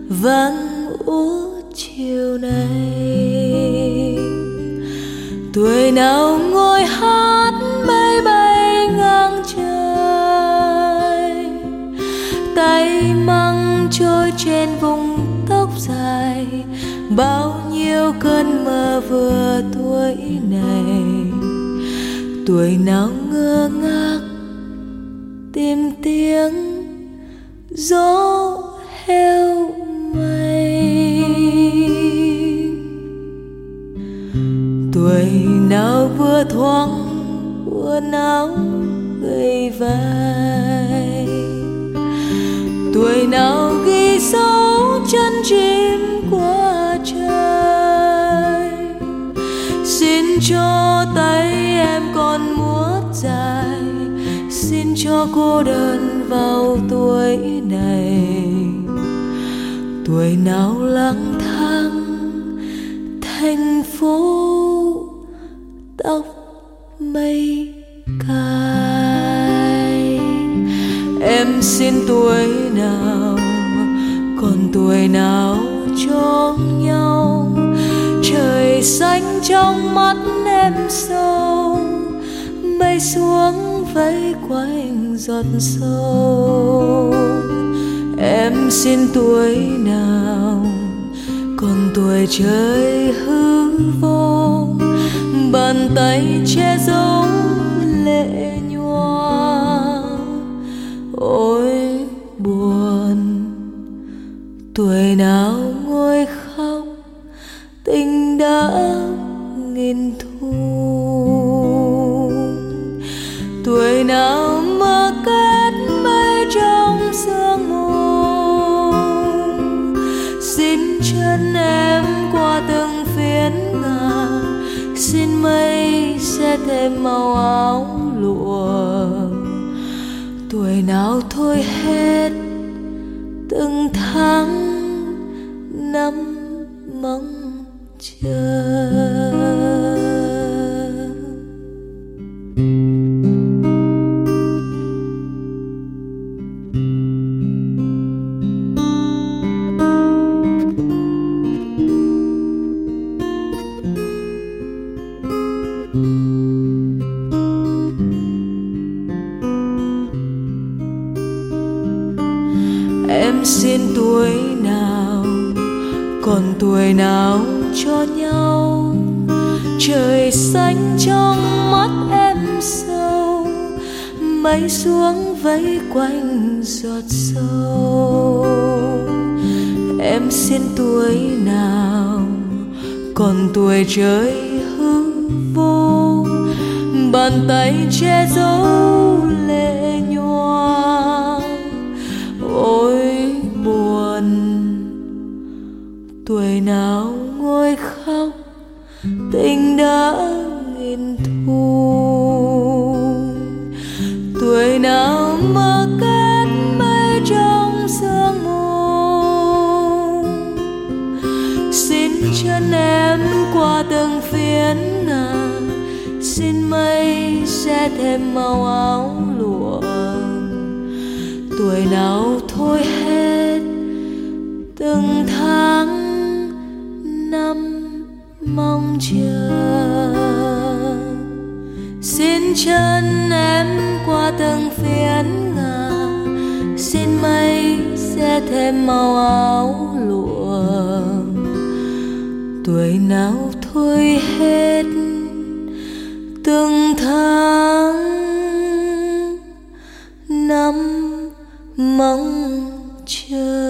vang úa chiều nay. Tuổi nào ngồi hát mây bay ngang trời, tay măng trôi trên vùng tóc dài. Bao nhiêu cơn mơ vừa tuổi này, tuổi nào ngơ ngác tìm tiếng gió heo mây. Tuổi nào vừa thoáng quần áo gầy vai, tuổi nào ghi dấu chân chim qua trời. Xin cho tay em còn múa dài, xin cho cô đơn vào tuổi này. Tuổi nào lang thang thành phố tóc mây cài. Em xin tuổi nào còn tuổi nào cho nhau. Trời xanh trong mắt em sâu, mây xuống vây quanh giọt sâu. Em xin tuổi nào còn tuổi trời hư vô, bàn tay che giấu lệ nhòa. Ôi buồn, tuổi nào ngồi khóc tình đã nghìn thu. Tuổi nào mơ kết mây trong sương mù, xin chân em qua từng phiến ngà. Xin mây sẽ thêm màu áo lụa. Tuổi nào thôi hết từng tháng năm mong chờ. Em xin tuổi nào còn tuổi nào cho nhau. Trời xanh trong mắt em sâu, mây xuống vây quanh giọt sâu. Em xin tuổi nào còn tuổi trời hư vô, bàn tay che giấu lệ nhòa. Ôi buồn, tuổi nào ngồi khóc tình đã nghìn thu. Tuổi nào mơ kết mây trong sương mù, xin chân em qua từng phiến ngà. Xin mây sẽ thêm màu áo lụa. Tuổi nào thôi hết từng tháng năm mong chờ. Xin chân em qua từng phiến ngà. Xin mây sẽ thêm màu áo lụa. Tuổi nào thôi hết từng tháng năm mong chờ.